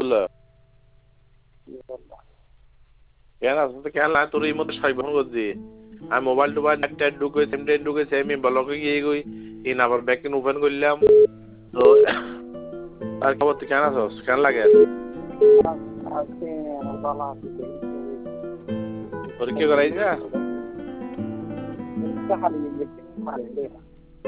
বললো কেন আসতে কেন না তোর এই মধ্যে সাইবার করছি আমি মোবাইল টোবাইল নেট ঢুকে সিম টেট ঢুকেছে আমি ব্লকে গিয়ে গই ইন আবার ব্যাক ওপেন করলাম তো আর খবর তুই কেন আছস কেন লাগে পরীক্ষা করাই যা